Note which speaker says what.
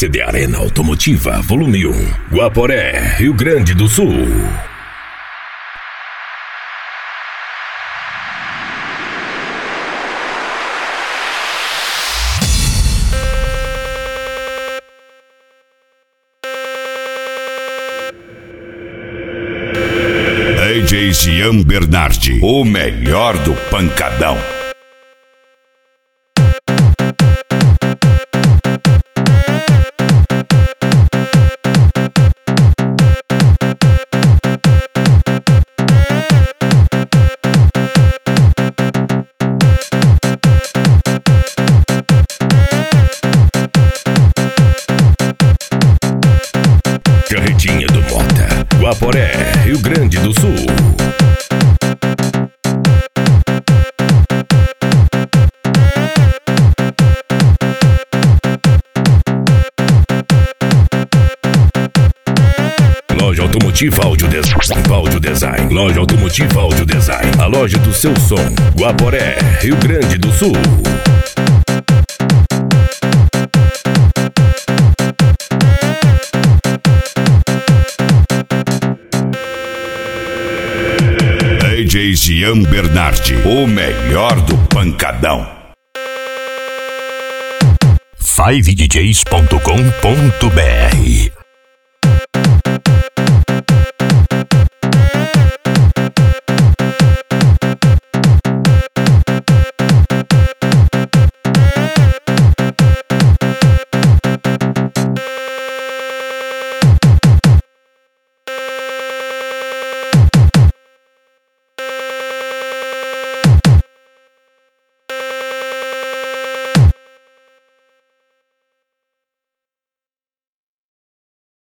Speaker 1: CD Arena Automotiva, volume 1, Guaporé, Rio Grande do Sul.
Speaker 2: DJ Gian Bernardi, o melhor do pancadão.
Speaker 1: Carretinha do Mota, Guaporé, Rio Grande do Sul. Loja Automotiva Audio Design. Loja Automotiva Audio Design. A loja do seu som. Guaporé, Rio Grande do Sul.
Speaker 2: DJ Gian Bernardi, o melhor do pancadão.
Speaker 3: 5DJs.com.br